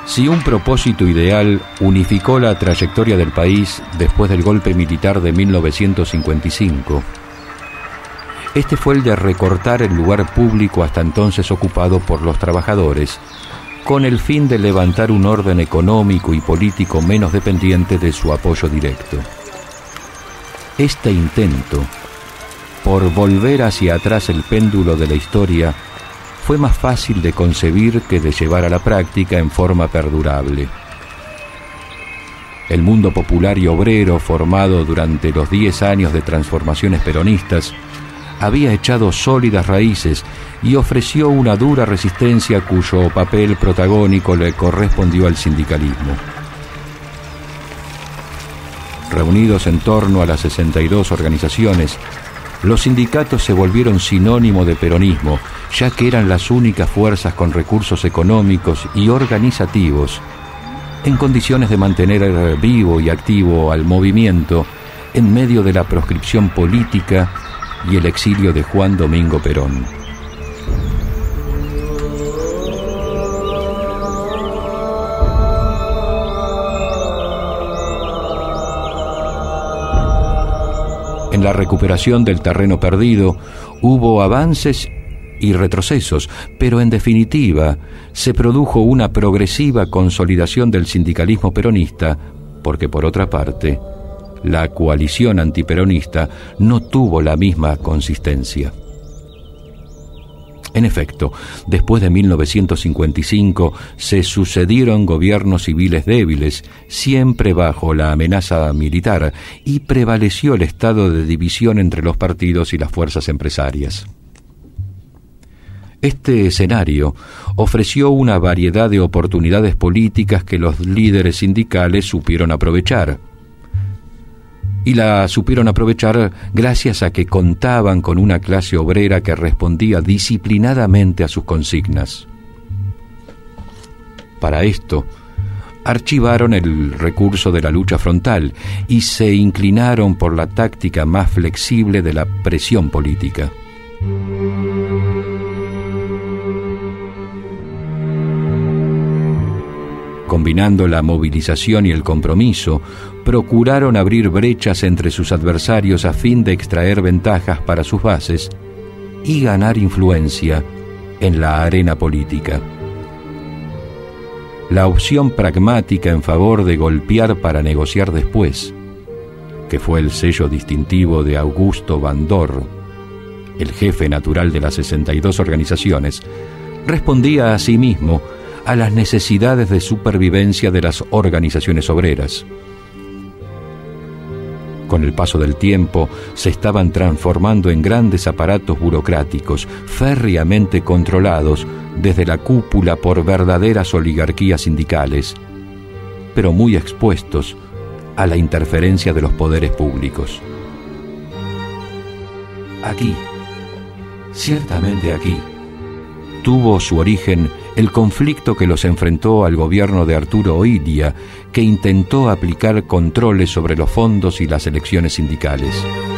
Si un propósito ideal unificó la trayectoria del país después del golpe militar de 1955, este fue el de recortar el lugar público hasta entonces ocupado por los trabajadores, con el fin de levantar un orden económico y político menos dependiente de su apoyo directo. Este intento por volver hacia atrás el péndulo de la historia fue más fácil de concebir que de llevar a la práctica en forma perdurable. El mundo popular y obrero, formado durante los 10 años de transformaciones peronistas, había echado sólidas raíces y ofreció una dura resistencia cuyo papel protagónico le correspondió al sindicalismo. Reunidos en torno a las 62 organizaciones, los sindicatos se volvieron sinónimo de peronismo, ya que eran las únicas fuerzas con recursos económicos y organizativos en condiciones de mantener vivo y activo al movimiento en medio de la proscripción política y el exilio de Juan Domingo Perón. En la recuperación del terreno perdido hubo avances y retrocesos, pero en definitiva se produjo una progresiva consolidación del sindicalismo peronista, porque por otra parte, la coalición antiperonista no tuvo la misma consistencia. En efecto, después de 1955 se sucedieron gobiernos civiles débiles, siempre bajo la amenaza militar, y prevaleció el estado de división entre los partidos y las fuerzas empresarias. Este escenario ofreció una variedad de oportunidades políticas que los líderes sindicales supieron aprovechar. Y la supieron aprovechar gracias a que contaban con una clase obrera que respondía disciplinadamente a sus consignas. Para esto, archivaron el recurso de la lucha frontal y se inclinaron por la táctica más flexible de la presión política. Combinando la movilización y el compromiso, procuraron abrir brechas entre sus adversarios a fin de extraer ventajas para sus bases y ganar influencia en la arena política. La opción pragmática en favor de golpear para negociar después, que fue el sello distintivo de Augusto Bandor, el jefe natural de las 62 organizaciones, respondía a sí mismo a las necesidades de supervivencia de las organizaciones obreras. Con el paso del tiempo, se estaban transformando en grandes aparatos burocráticos, férreamente controlados desde la cúpula por verdaderas oligarquías sindicales, pero muy expuestos a la interferencia de los poderes públicos. Aquí, ciertamente aquí, tuvo su origen el conflicto que los enfrentó al gobierno de Arturo Oilia, que intentó aplicar controles sobre los fondos y las elecciones sindicales.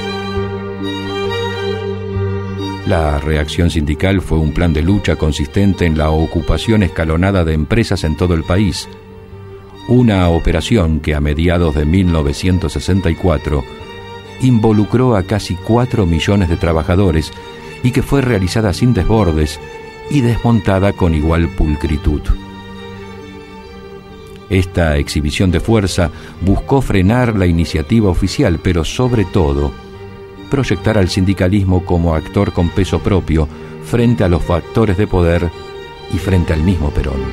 La reacción sindical fue un plan de lucha consistente en la ocupación escalonada de empresas en todo el país, una operación que a mediados de 1964 involucró a casi 4 millones de trabajadores y que fue realizada sin desbordes y desmontada con igual pulcritud. Esta exhibición de fuerza buscó frenar la iniciativa oficial, pero sobre todo, proyectar al sindicalismo como actor con peso propio frente a los factores de poder y frente al mismo Perón.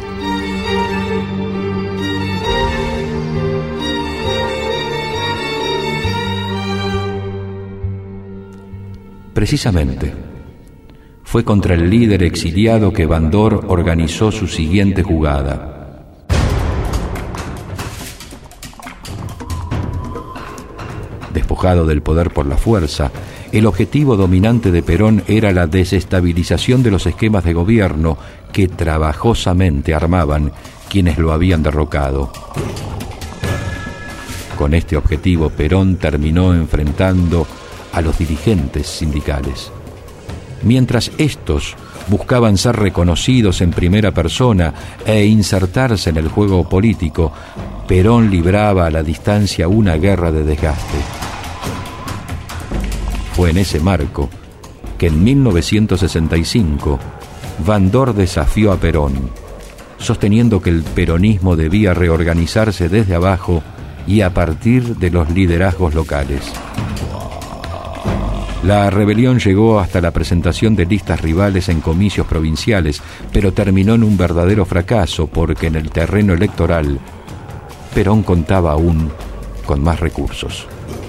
Precisamente, fue contra el líder exiliado que Bandor organizó su siguiente jugada. Despojado del poder por la fuerza, el objetivo dominante de Perón era la desestabilización de los esquemas de gobierno que trabajosamente armaban quienes lo habían derrocado. Con este objetivo, Perón terminó enfrentando a los dirigentes sindicales. Mientras estos buscaban ser reconocidos en primera persona e insertarse en el juego político, Perón libraba a la distancia una guerra de desgaste. Fue en ese marco que en 1965 Bandor desafió a Perón, sosteniendo que el peronismo debía reorganizarse desde abajo y a partir de los liderazgos locales. La rebelión llegó hasta la presentación de listas rivales en comicios provinciales, pero terminó en un verdadero fracaso porque en el terreno electoral Perón contaba aún con más recursos.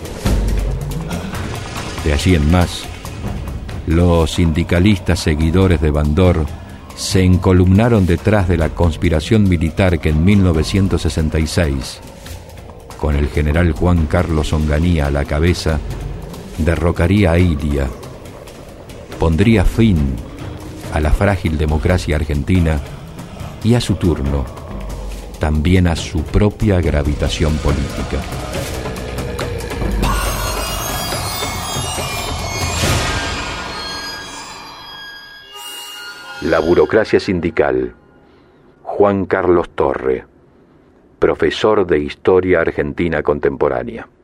De allí en más, los sindicalistas seguidores de Bandor se encolumnaron detrás de la conspiración militar que en 1966, con el general Juan Carlos Onganía a la cabeza, derrocaría a Ilia, pondría fin a la frágil democracia argentina y a su turno también a su propia gravitación política. La burocracia sindical. Juan Carlos Torre, profesor de Historia Argentina Contemporánea.